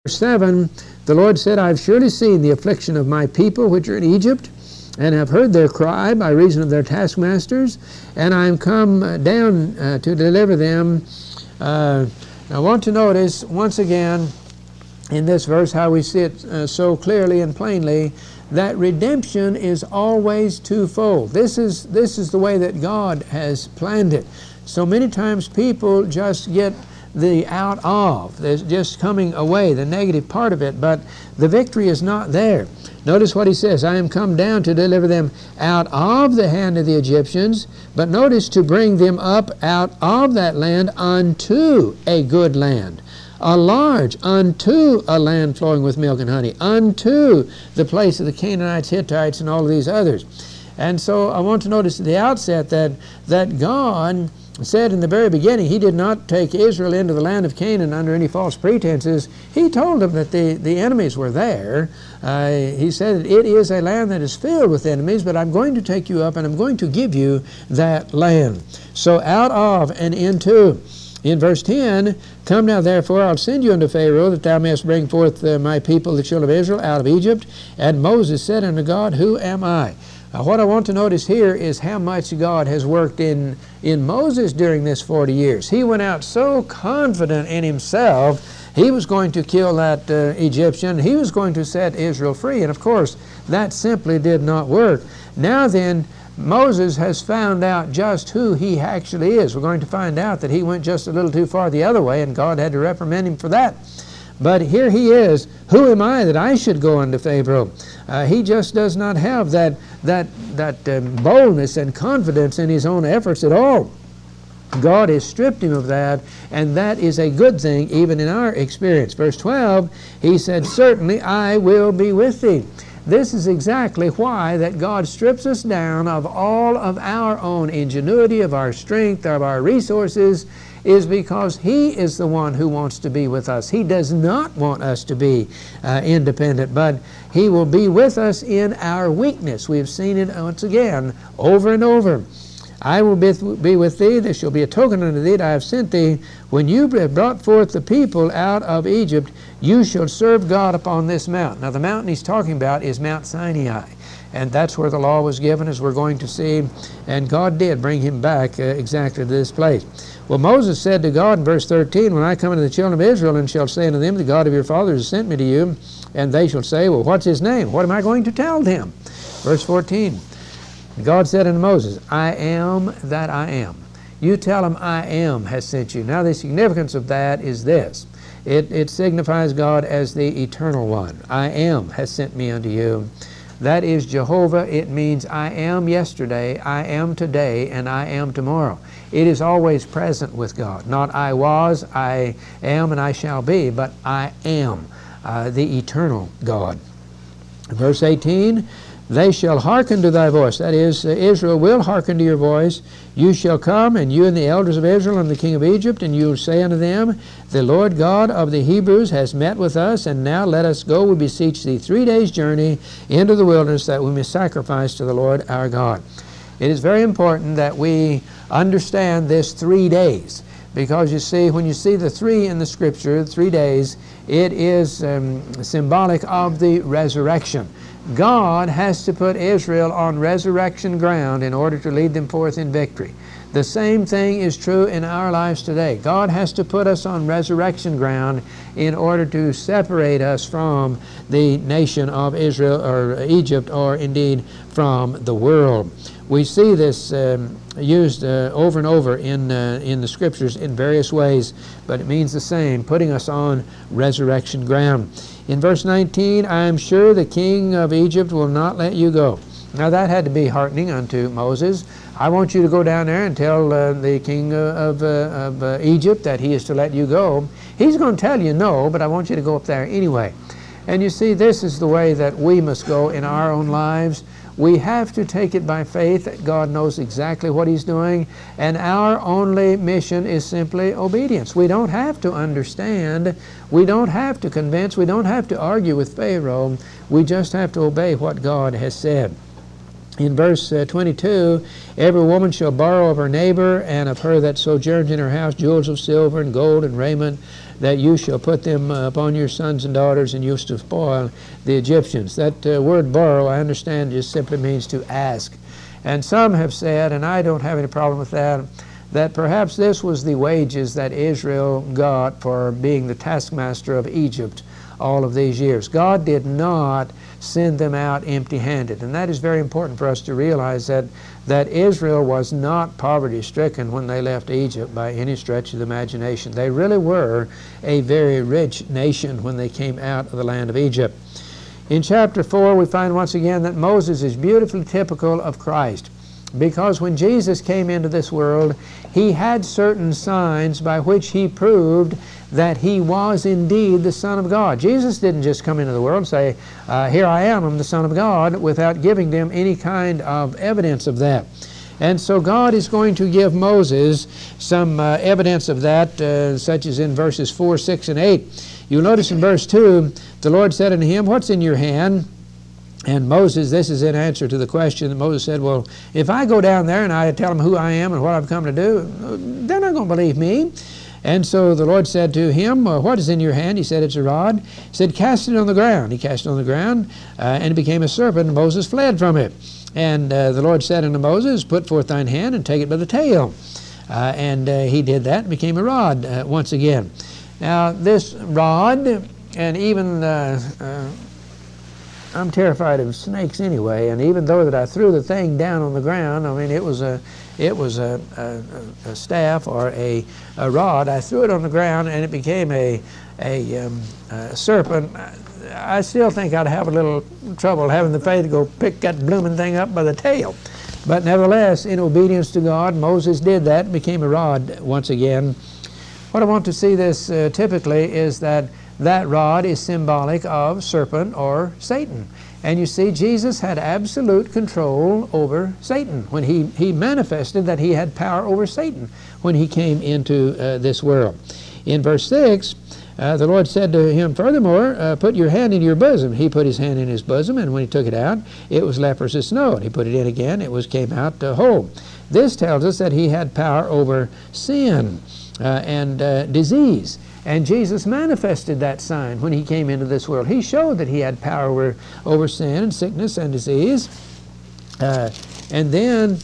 Verse 7, the Lord said, I have surely seen the affliction of my people which are in Egypt, and have heard their cry by reason of their taskmasters, and I am come down to deliver them. I want to notice once again in this verse how we see it so clearly and plainly that redemption is always twofold. This is the way that God has planned it. So many times people just get the out of, there's just coming away, the negative part of it, but the victory is not there. Notice what he says, I am come down to deliver them out of the hand of the Egyptians, but notice to bring them up out of that land unto a good land, a large, unto a land flowing with milk and honey, unto the place of the Canaanites, Hittites, and all of these others. And so I want to notice at the outset that God said in the very beginning he did not take Israel into the land of Canaan under any false pretenses. He told them that the enemies were there. He said it is a land that is filled with enemies, but I'm going to take you up and I'm going to give you that land. So out of and into. In verse 10, come now therefore, I'll send you unto Pharaoh, that thou mayest bring forth my people, the children of Israel, out of Egypt. And Moses said unto God, who am I? What I want to notice here is how much God has worked in Moses during this 40 years. He went out so confident in himself, he was going to kill that Egyptian, he was going to set Israel free, and of course that simply did not work. Now then, Moses has found out just who he actually is. We're going to find out that he went just a little too far the other way, and God had to reprimand him for that. But here he is. Who am I that I should go unto Pharaoh? He just does not have that boldness and confidence in his own efforts at all. God has stripped him of that, and that is a good thing even in our experience. Verse 12, he said, certainly I will be with thee. This is exactly why that God strips us down of all of our own ingenuity, of our strength, of our resources, is because he is the one who wants to be with us. He does not want us to be independent, but he will be with us in our weakness. We've seen it once again over and over. I will be with thee, there shall be a token unto thee that I have sent thee. When you have brought forth the people out of Egypt, you shall serve God upon this mountain. Now the mountain he's talking about is Mount Sinai. And that's where the law was given, as we're going to see. And God did bring him back exactly to this place. Well, Moses said to God in verse 13, when I come unto the children of Israel and shall say unto them, the God of your fathers has sent me to you, and they shall say, well, what's his name? What am I going to tell them? Verse 14, God said unto Moses, I am that I am. You tell him I am has sent you. Now the significance of that is this. It signifies God as the eternal one. I am has sent me unto you. That is Jehovah. It means I am yesterday, I am today, and I am tomorrow. It is always present with God. Not I was, I am, and I shall be, but I am, the eternal God. Verse 18, they shall hearken to thy voice. That is, Israel will hearken to your voice. You shall come, and you and the elders of Israel and the king of Egypt, and you will say unto them, the Lord God of the Hebrews has met with us, and now let us go, we beseech thee, 3 days' journey into the wilderness, that we may sacrifice to the Lord our God. It is very important that we understand this 3 days, because you see, when you see the 3 in the Scripture, 3 days, it is symbolic of the resurrection. God has to put Israel on resurrection ground in order to lead them forth in victory. The same thing is true in our lives today. God has to put us on resurrection ground in order to separate us from the nation of Israel or Egypt, or indeed from the world. We see this used over and over in the Scriptures in various ways, but it means the same, putting us on resurrection ground. In verse 19, I am sure the king of Egypt will not let you go. Now that had to be heartening unto Moses. I want you to go down there and tell the king of Egypt that he is to let you go. He's going to tell you no, but I want you to go up there anyway. And you see, this is the way that we must go in our own lives. We have to take it by faith that God knows exactly what he's doing, and our only mission is simply obedience. We don't have to understand, we don't have to convince, we don't have to argue with Pharaoh. We just have to obey what God has said. In verse 22, every woman shall borrow of her neighbor and of her that sojourns in her house jewels of silver and gold and raiment, that you shall put them upon your sons and daughters, and you shall spoil the Egyptians. That word borrow, I understand, just simply means to ask. And some have said, and I don't have any problem with that, that perhaps this was the wages that Israel got for being the taskmaster of Egypt all of these years. God did not send them out empty-handed. And that is very important for us to realize, that Israel was not poverty-stricken when they left Egypt by any stretch of the imagination. They really were a very rich nation when they came out of the land of Egypt. In chapter 4, we find once again that Moses is beautifully typical of Christ, because when Jesus came into this world, he had certain signs by which he proved that he was indeed the Son of God. Jesus didn't just come into the world and say, here I am, I'm the Son of God, without giving them any kind of evidence of that. And so God is going to give Moses some evidence of that, such as in verses 4, 6, and 8. You'll notice in verse 2, the Lord said unto him, what's in your hand? And Moses, this is in answer to the question that Moses said, well, if I go down there and I tell them who I am and what I've come to do, they're not going to believe me. And so the Lord said to him, what is in your hand? He said, it's a rod. He said, cast it on the ground. He cast it on the ground, and it became a serpent, and Moses fled from it. And the Lord said unto Moses, put forth thine hand and take it by the tail. And he did that and became a rod once again. Now, this rod, and even I'm terrified of snakes anyway, and even though that I threw the thing down on the ground, I mean, it was a staff or a rod. I threw it on the ground and it became a serpent. I still think I'd have a little trouble having the faith to go pick that blooming thing up by the tail. But nevertheless, in obedience to God, Moses did that and became a rod once again. What I want to see this typically is that rod is symbolic of serpent or Satan. And you see, Jesus had absolute control over Satan when he manifested that he had power over Satan when he came into this world. In verse 6, the Lord said to him, furthermore, put your hand in your bosom. He put his hand in his bosom, and when he took it out, it was leprous as snow. And he put it in again, came out whole. This tells us that he had power over sin and disease. And Jesus manifested that sign when he came into this world. He showed that he had power over sin and sickness and disease. And then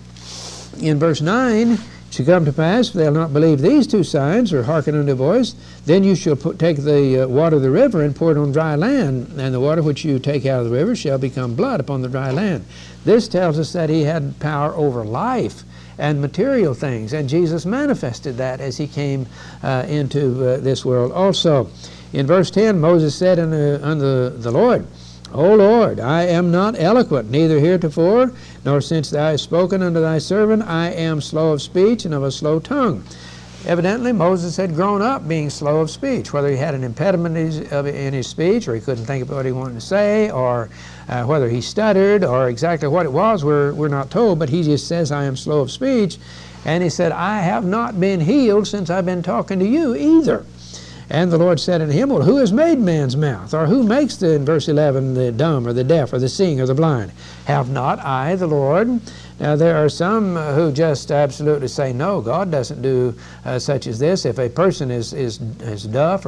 in verse 9, it shall come to pass, if they'll not believe these two signs, or hearken unto a voice, then you shall take the water of the river and pour it on dry land, and the water which you take out of the river shall become blood upon the dry land. This tells us that he had power over life and material things, and Jesus manifested that as he came into this world also. In verse 10, Moses said unto the Lord, O Lord, I am not eloquent, neither heretofore, nor since thou hast spoken unto thy servant, I am slow of speech and of a slow tongue. Evidently, Moses had grown up being slow of speech, whether he had an impediment in his speech, or he couldn't think of what he wanted to say, or whether he stuttered, or exactly what it was, we're not told, but he just says, I am slow of speech. And he said, I have not been healed since I've been talking to you either. And the Lord said unto him, well, who has made man's mouth? Or who makes, in verse 11, the dumb, or the deaf, or the seeing, or the blind? Have not I, the Lord? Now, there are some who just absolutely say, no, God doesn't do such as this. If a person is dumb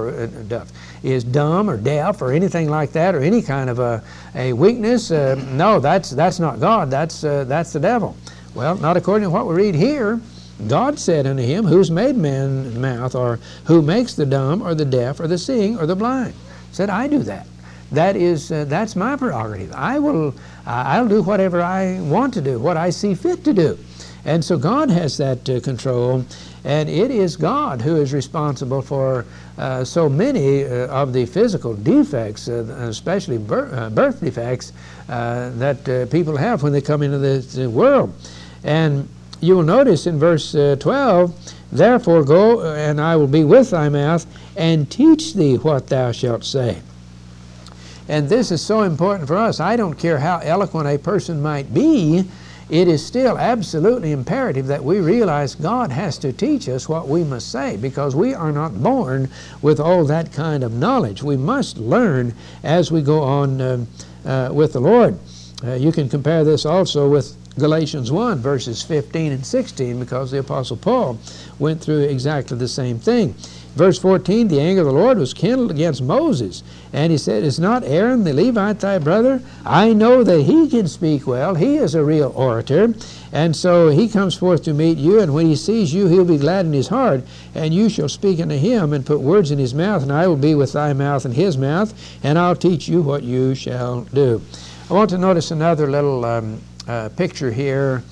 or deaf or anything like that, or any kind of a weakness, no, that's not God. That's the devil. Well, not according to what we read here. God said unto him, who's made man's mouth, or who makes the dumb, or the deaf, or the seeing, or the blind? Said, I do that. That's my prerogative. I'll do whatever I want to do, what I see fit to do. And so God has that control, and it is God who is responsible for so many of the physical defects, especially birth defects that people have when they come into the world. And you will notice in verse 12, therefore go, and I will be with thy mouth, and teach thee what thou shalt say. And this is so important for us. I don't care how eloquent a person might be, it is still absolutely imperative that we realize God has to teach us what we must say, because we are not born with all that kind of knowledge. We must learn as we go on with the Lord. You can compare this also with Galatians 1, verses 15 and 16, because the Apostle Paul went through exactly the same thing. Verse 14, the anger of the Lord was kindled against Moses. And he said, is not Aaron the Levite thy brother? I know that he can speak well. He is a real orator. And so he comes forth to meet you, and when he sees you, he'll be glad in his heart. And you shall speak unto him, and put words in his mouth, and I will be with thy mouth and his mouth, and I'll teach you what you shall do. I want to notice another little picture here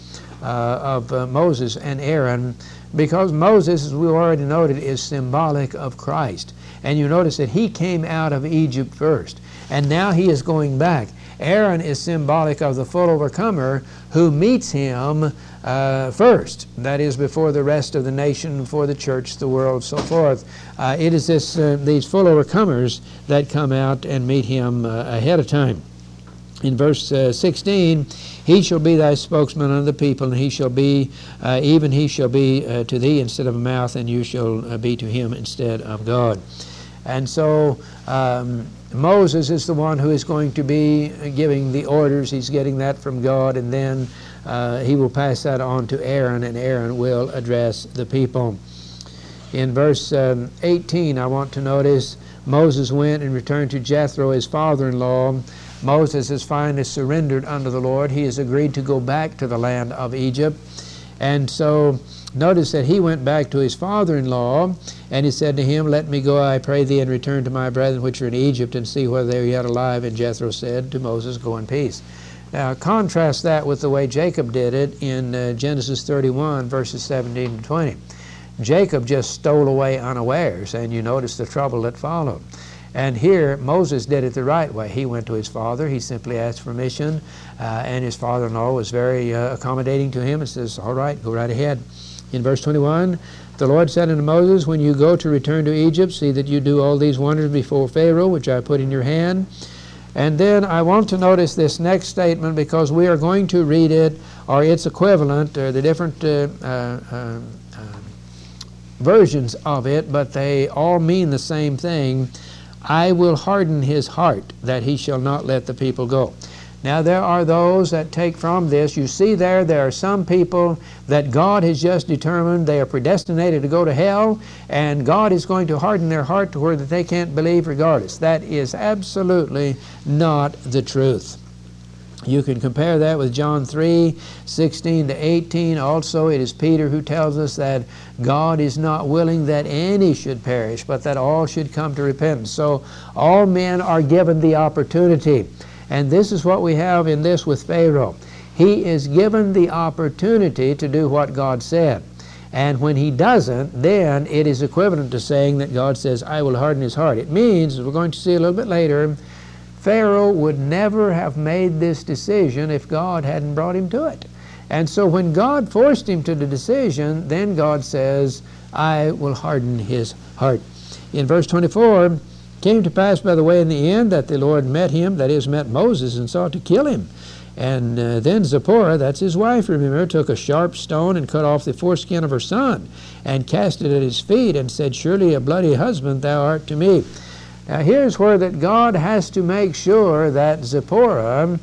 of Moses and Aaron, because Moses, as we already noted, is symbolic of Christ. And you notice that he came out of Egypt first, and now he is going back. Aaron is symbolic of the full overcomer who meets him first. That is, before the rest of the nation, before the church, the world, so forth. It is these full overcomers that come out and meet him ahead of time. In verse 16, he shall be thy spokesman unto the people, and he shall be, even he shall be to thee instead of a mouth, and you shall be to him instead of God. And so Moses is the one who is going to be giving the orders. He's getting that from God, and then he will pass that on to Aaron, and Aaron will address the people. In verse 18, I want to notice Moses went and returned to Jethro, his father-in-law. Moses has finally surrendered unto the Lord. He has agreed to go back to the land of Egypt. And so notice that he went back to his father-in-law, and he said to him, let me go, I pray thee, and return to my brethren which are in Egypt, and see whether they are yet alive. And Jethro said to Moses, go in peace. Now contrast that with the way Jacob did it in Genesis 31, verses 17 and 20. Jacob just stole away unawares, and you notice the trouble that followed. And here, Moses did it the right way. He went to his father. He simply asked permission, and his father-in-law was very accommodating to him and says, all right, go right ahead. In verse 21, the Lord said unto Moses, when you go to return to Egypt, see that you do all these wonders before Pharaoh, which I put in your hand. And then I want to notice this next statement, because we are going to read it, or its equivalent, or the different versions of it, but they all mean the same thing. I will harden his heart, that he shall not let the people go. Now there are those that take from this, you see there are some people that God has just determined they are predestinated to go to hell, and God is going to harden their heart to where that they can't believe regardless. That is absolutely not the truth. You can compare that with John 3, 16 to 18. Also, it is Peter who tells us that God is not willing that any should perish, but that all should come to repentance. So all men are given the opportunity. And this is what we have in this with Pharaoh. He is given the opportunity to do what God said. And when he doesn't, then it is equivalent to saying that God says, I will harden his heart. It means, as we're going to see a little bit later, Pharaoh would never have made this decision if God hadn't brought him to it. And so when God forced him to the decision, then God says, I will harden his heart. In verse 24, came to pass by the way in the end that the Lord met him, that is, met Moses, and sought to kill him. And then Zipporah, that's his wife, remember, took a sharp stone and cut off the foreskin of her son, and cast it at his feet, and said, surely a bloody husband thou art to me. Now here's where that God has to make sure that Zipporah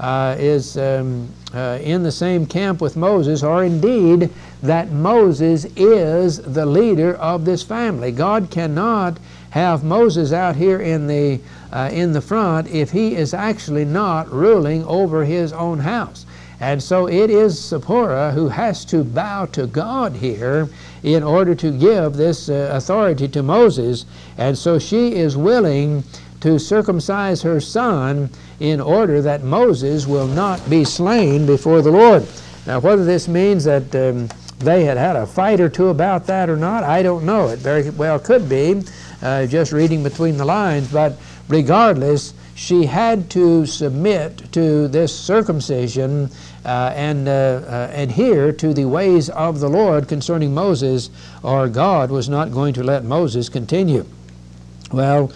is in the same camp with Moses, or indeed that Moses is the leader of this family. God cannot have Moses out here in the front if he is actually not ruling over his own house. And so it is Zipporah who has to bow to God here in order to give this authority to Moses. And so she is willing to circumcise her son in order that Moses will not be slain before the Lord. Now whether this means that they had a fight or two about that or not, I don't know. It very well could be, just reading between the lines, but regardless, she had to submit to this circumcision and adhere to the ways of the Lord concerning Moses, or God was not going to let Moses continue. Well,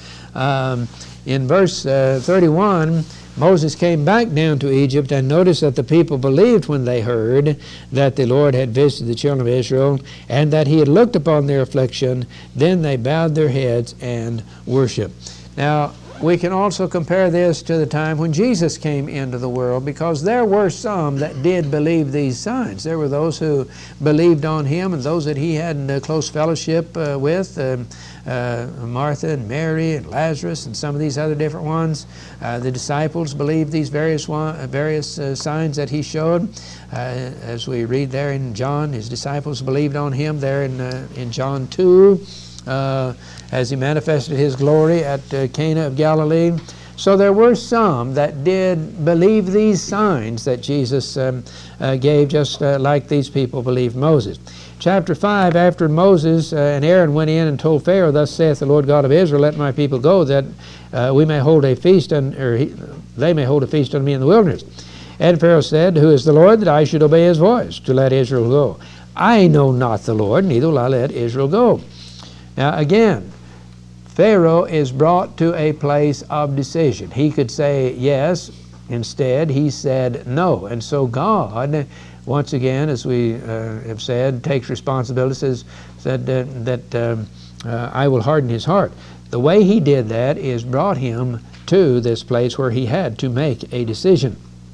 in verse 31, Moses came back down to Egypt, and notice that the people believed when they heard that the Lord had visited the children of Israel, and that he had looked upon their affliction. Then they bowed their heads and worshiped. Now, we can also compare this to the time when Jesus came into the world, because there were some that did believe these signs. There were those who believed on Him and those that He had close fellowship with, Martha and Mary and Lazarus and some of these other different ones. The disciples believed these various signs that He showed. As we read there in John, His disciples believed on Him there in John 2. As He manifested His glory at Cana of Galilee. So there were some that did believe these signs that Jesus gave, just like these people believed Moses. Chapter 5, after Moses and Aaron went in and told Pharaoh, "Thus saith the Lord God of Israel, let my people go, that we may hold a feast, they may hold a feast unto me in the wilderness." And Pharaoh said, "Who is the Lord, that I should obey His voice, to let Israel go? I know not the Lord, neither will I let Israel go." Now again, Pharaoh is brought to a place of decision. He could say yes. Instead, he said no. And so God, once again, as we have said, takes responsibility, said that I will harden his heart. The way he did that is brought him to this place where he had to make a decision.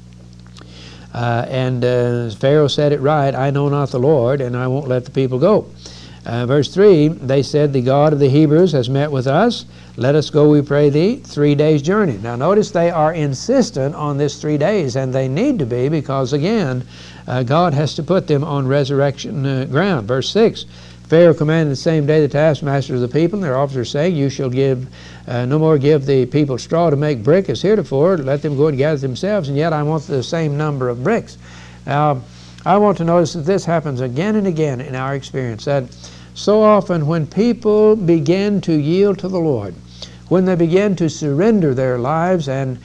Pharaoh said it right, "I know not the Lord, and I won't let the people go." Verse 3, they said, "The God of the Hebrews has met with us. Let us go, we pray thee, 3 days' journey." Now notice they are insistent on this 3 days, and they need to be, because again, God has to put them on resurrection ground. Verse 6, Pharaoh commanded the same day the taskmasters of the people and their officers, saying, "You shall no more give the people straw to make brick as heretofore. Let them go and gather themselves, and yet I want the same number of bricks." Now, I want to notice that this happens again and again in our experience, that so often when people begin to yield to the Lord, when they begin to surrender their lives and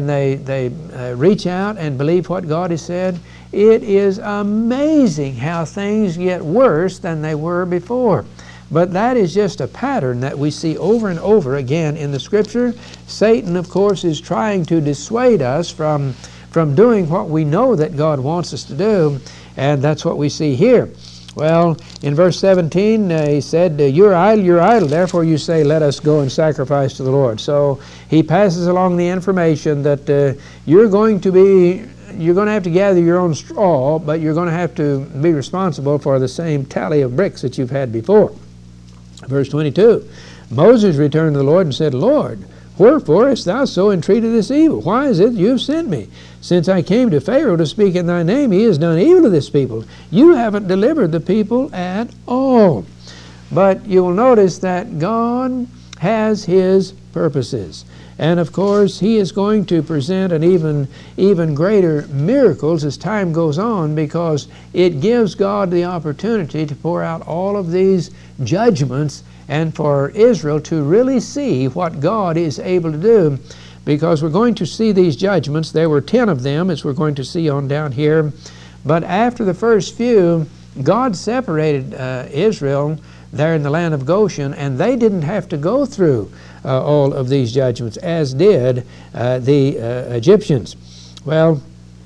they reach out and believe what God has said, it is amazing how things get worse than they were before. But that is just a pattern that we see over and over again in the Scripture. Satan, of course, is trying to dissuade us from doing what we know that God wants us to do, and that's what we see here. Well, in verse 17, he said, you're idle, therefore you say, let us go and sacrifice to the Lord. So he passes along the information that you're going to have to gather your own straw, but you're going to have to be responsible for the same tally of bricks that you've had before. Verse 22, Moses returned to the Lord and said, "Lord, wherefore hast thou so entreated this evil? Why is it you have sent me? Since I came to Pharaoh to speak in thy name, he has done evil to this people. You haven't delivered the people at all." But you will notice that God has His purposes. And of course, He is going to present an even greater miracles as time goes on, because it gives God the opportunity to pour out all of these judgments and for Israel to really see what God is able to do. Because we're going to see these judgments. There were 10 of them, as we're going to see on down here. But after the first few, God separated Israel there in the land of Goshen, and they didn't have to go through all of these judgments, as did the Egyptians. Well,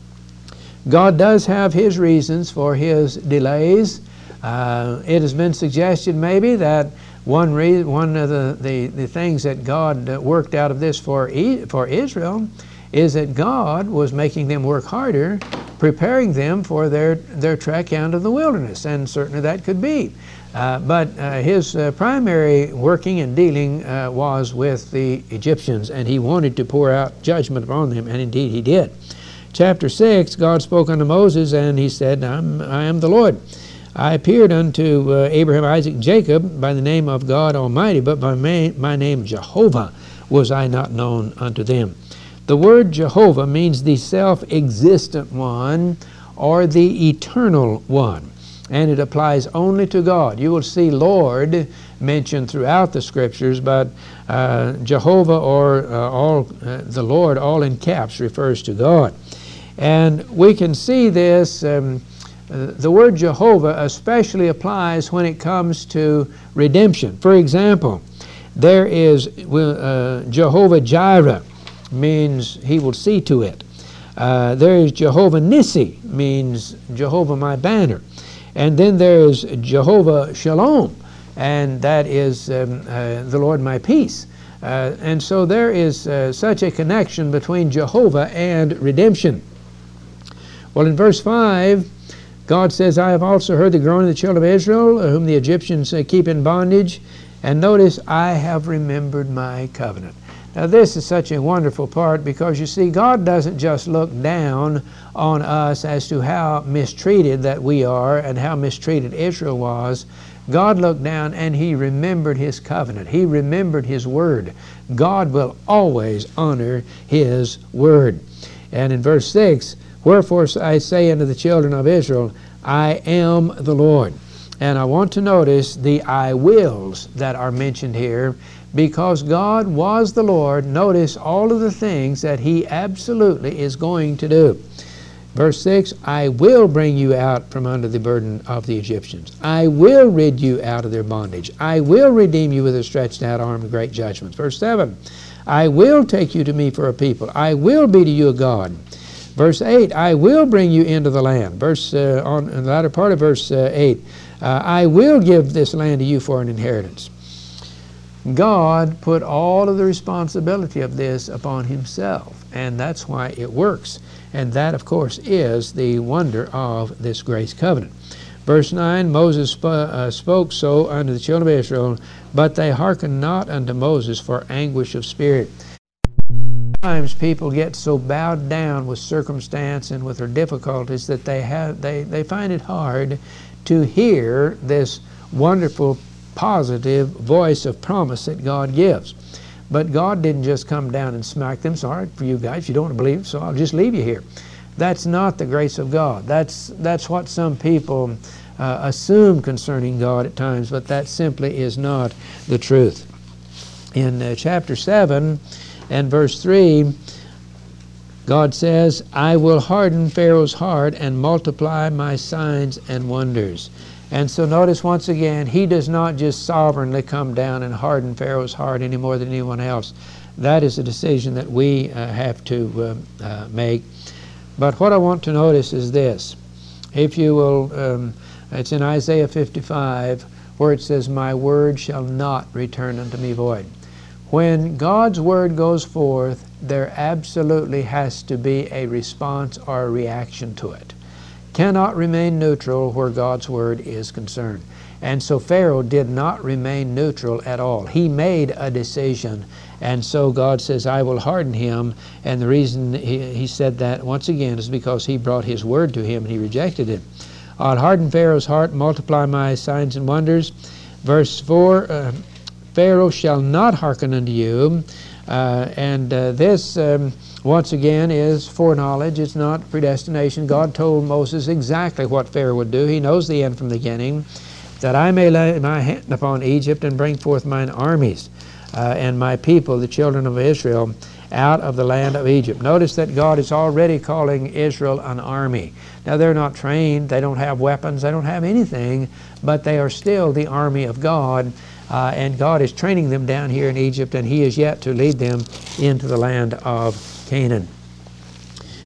God does have His reasons for His delays. It has been suggested maybe that one of the things that God worked out of this for Israel is that God was making them work harder, preparing them for their trek out of the wilderness, and certainly that could be. But His primary working and dealing was with the Egyptians, and He wanted to pour out judgment upon them, and indeed He did. Chapter 6, God spoke unto Moses, and He said, I am the Lord. I appeared unto Abraham, Isaac, and Jacob by the name of God Almighty, but by my name Jehovah was I not known unto them. The word Jehovah means the self-existent one, or the eternal one, and it applies only to God. You will see Lord mentioned throughout the Scriptures, but Jehovah or the Lord, all in caps, refers to God. And we can see this. The word Jehovah especially applies when it comes to redemption. For example, there is Jehovah Jireh, means He will see to it. There is Jehovah Nissi, means Jehovah my banner. And then there is Jehovah Shalom, and that is the Lord my peace. And so there is such a connection between Jehovah and redemption. Well, in verse 5, God says, I have also heard the groaning of the children of Israel, whom the Egyptians keep in bondage. And notice, I have remembered my covenant. Now, this is such a wonderful part, because you see, God doesn't just look down on us as to how mistreated that we are and how mistreated Israel was. God looked down and He remembered His covenant. He remembered His word. God will always honor His word. And in verse 6, wherefore I say unto the children of Israel, I am the Lord. And I want to notice the I wills that are mentioned here, because God was the Lord. Notice all of the things that He absolutely is going to do. Verse 6, I will bring you out from under the burden of the Egyptians. I will rid you out of their bondage. I will redeem you with a stretched out arm and great judgments. Verse 7, I will take you to me for a people. I will be to you a God. Verse 8, I will bring you into the land. On the latter part of verse 8, I will give this land to you for an inheritance. God put all of the responsibility of this upon Himself, and that's why it works. And that, of course, is the wonder of this grace covenant. Verse 9, Moses spoke so unto the children of Israel, but they hearkened not unto Moses for anguish of spirit. Sometimes people get so bowed down with circumstance and with their difficulties that they find it hard to hear this wonderful, positive voice of promise that God gives. But God didn't just come down and smack them. Sorry for you guys, you don't want to believe, so I'll just leave you here. That's not the grace of God. That's what some people assume concerning God at times, but that simply is not the truth. In chapter 7 and verse 3, God says, I will harden Pharaoh's heart and multiply my signs and wonders. And so notice once again, He does not just sovereignly come down and harden Pharaoh's heart any more than anyone else. That is a decision that we have to make. But what I want to notice is this. If you will, it's in Isaiah 55, where it says, my word shall not return unto me void. When God's word goes forth, there absolutely has to be a response or a reaction to it. Cannot remain neutral where God's word is concerned. And so Pharaoh did not remain neutral at all. He made a decision, and so God says, I will harden him. And the reason he said that, once again, is because He brought His word to him and he rejected it. I'll harden Pharaoh's heart, multiply my signs and wonders. Verse 4, Pharaoh shall not hearken unto you. This once again is foreknowledge. It's not predestination. God told Moses exactly what Pharaoh would do. He knows the end from the beginning. That I may lay my hand upon Egypt and bring forth mine armies and my people, the children of Israel, out of the land of Egypt. Notice that God is already calling Israel an army. Now, they're not trained. They don't have weapons. They don't have anything. But they are still the army of God. And God is training them down here in Egypt, and He is yet to lead them into the land of Canaan.